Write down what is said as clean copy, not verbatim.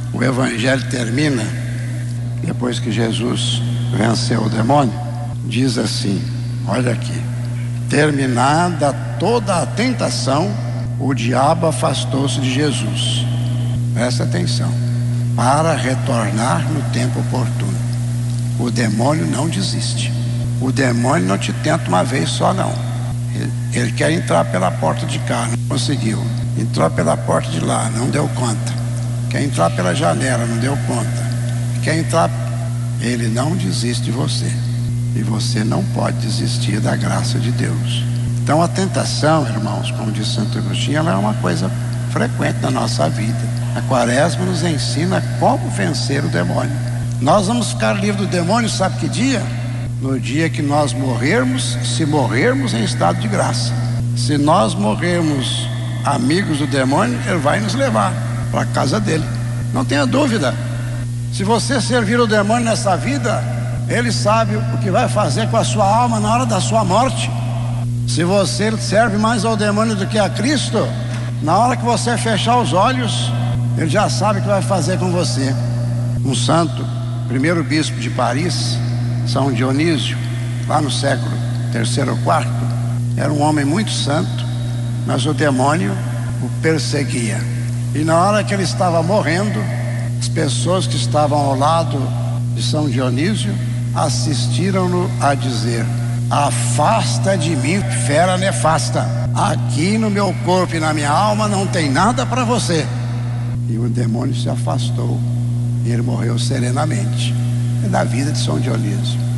O evangelho termina, depois que Jesus venceu o demônio, diz assim, olha aqui: terminada toda a tentação, o diabo afastou-se de Jesus. Presta atenção, para retornar no tempo oportuno. O demônio não desiste. O demônio não te tenta uma vez só, não. Ele quer entrar pela porta de cá, não conseguiu. Entrou pela porta de lá, não deu conta. Quer entrar pela janela, não deu conta. Quer entrar... Ele não desiste de você. E você não pode desistir da graça de Deus. Então a tentação, irmãos, como diz Santo Agostinho, ela é uma coisa frequente na nossa vida. A Quaresma nos ensina como vencer o demônio. Nós vamos ficar livres do demônio, sabe que dia? No dia que nós morrermos, se morrermos em estado de graça. Se nós morrermos amigos do demônio, ele vai nos levar para a casa dele. Não tenha dúvida. Se você servir o demônio nessa vida, ele sabe o que vai fazer com a sua alma na hora da sua morte. Se você serve mais ao demônio do que a Cristo, na hora que você fechar os olhos, ele já sabe o que vai fazer com você. Um santo, primeiro bispo de Paris, São Dionísio, lá no século III ou IV, era um homem muito santo, mas o demônio o perseguia. E na hora que ele estava morrendo, as pessoas que estavam ao lado de São Dionísio assistiram-no a dizer: afasta de mim, fera nefasta, aqui no meu corpo e na minha alma não tem nada para você. E o demônio se afastou e ele morreu serenamente. É da vida de São Dionísio.